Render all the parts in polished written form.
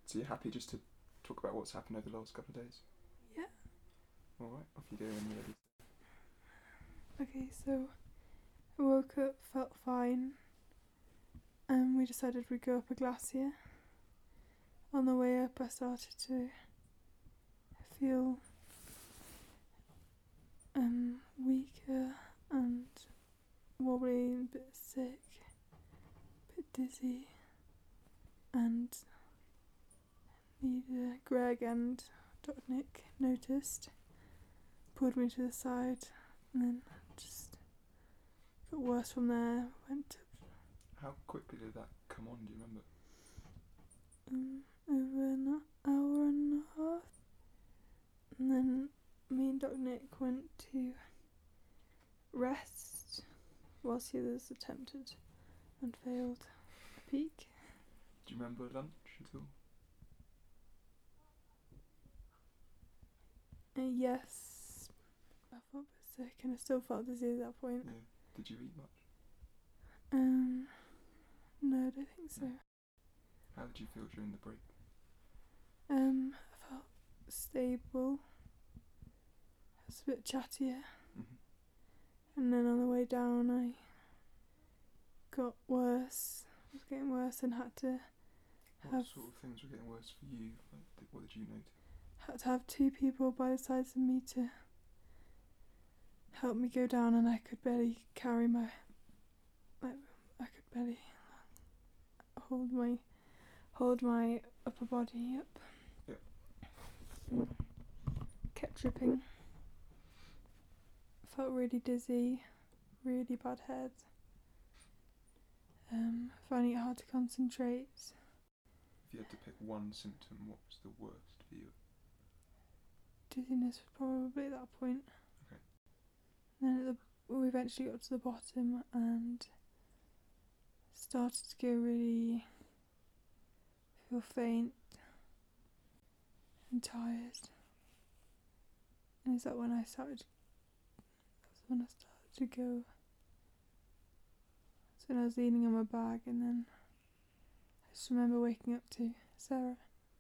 So you're happy just to talk about what's happened over the last couple of days? Yeah. Alright, off you go when you're ready. Okay, so I woke up, felt fine, and we decided we'd go up a glacier. On the way up, I started to feel weaker and wobbly, a bit sick, a bit dizzy, and neither Greg and Dr. Nick noticed, pulled me to the side, and then just got worse from there. Went to How quickly did that come on, do you remember? over an hour and a half, and then me and Dr. Nick went to rest whilst the others attempted and failed a peak. Do you remember lunch at all? Yes, I felt a bit sick and I still felt dizzy at that point. Yeah. Did you eat much? No, I don't think so. How did you feel during the break? I felt stable. I was a bit chattier. And then on the way down I got worse. I was getting worse and had to What sort of things were getting worse for you? Like, what did you notice? had to have two people by the sides of me to help me go down, and I could barely carry my, I could barely hold my upper body up. Yep. Kept tripping. Felt really dizzy, really bad head. Finding it hard to concentrate. If you had to pick one symptom, what was the worst for you? Dizziness was probably at that point. Okay. Then we eventually got to the bottom and started to feel faint and tired. And is that when I started? That's when I started to go. That's when I was leaning on my bag, and then I just remember waking up to Sarah.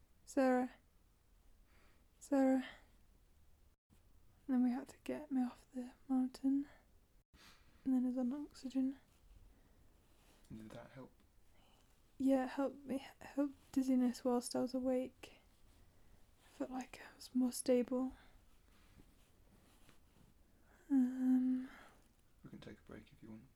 And then we had to get me off the mountain, and then I was on oxygen. And did that help? Yeah, it helped dizziness whilst I was awake. I felt like I was more stable. We can take a break if you want.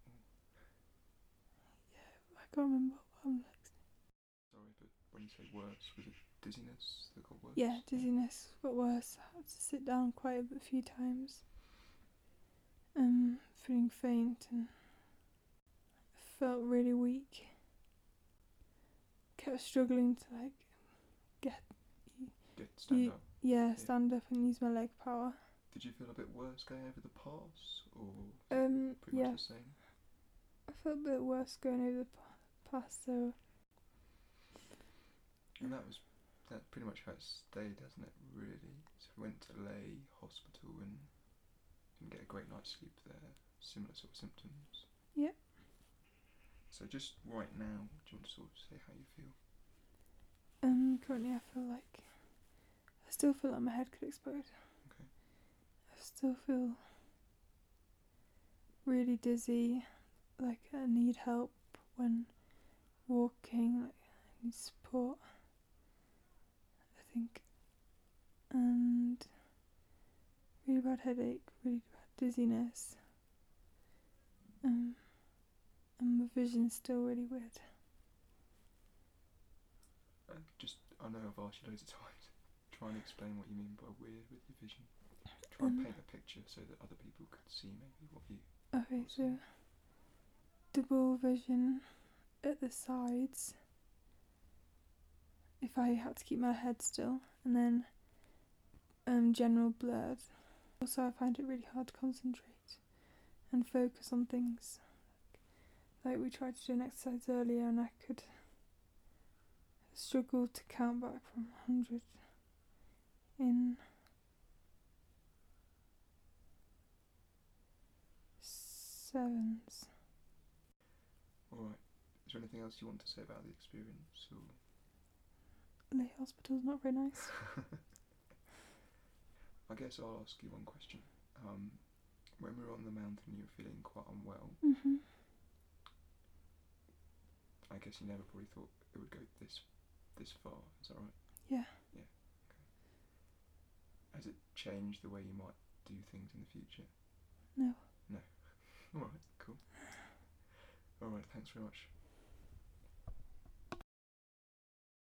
I can't remember what I'm like. Sorry, but when you say worse, was it dizziness that got worse? Yeah, dizziness got worse. I had to sit down quite a few times. Feeling faint and felt really weak. Kept struggling to stand up. Yeah, stand up and use my leg power. Did you feel a bit worse going over the pass, or pretty yeah, much the same? I felt a bit worse going over the pass, so. And that's pretty much how it stayed, hasn't it, really? So we went to Lay Hospital and didn't get a great night's sleep there. Similar sort of symptoms. Yeah. So just right now, do you want to sort of say how you feel? Currently I still feel like my head could explode. Okay. I still feel really dizzy, like I need help when walking, like I need support, I think. And really bad headache, really bad dizziness. And my vision's still really weird. I know I've asked you loads of times. Try and explain what you mean by weird with your vision. Try and paint a picture so that other people could see maybe what you... Okay, so double vision at the sides, if I had to keep my head still, and then general blurred. Also, I find it really hard to concentrate and focus on things. Like we tried to do an exercise earlier and I could struggle to count back from 100 in sevens. Alright, is there anything else you want to say about the experience? Or? Lay hospital's not very nice. I guess I'll ask you one question. When we were on the mountain, you were feeling quite unwell. Mhm. I guess you never probably thought it would go this far. Is that right? Yeah. Yeah. Okay. Has it changed the way you might do things in the future? No. No. All right. Cool. All right. Thanks very much.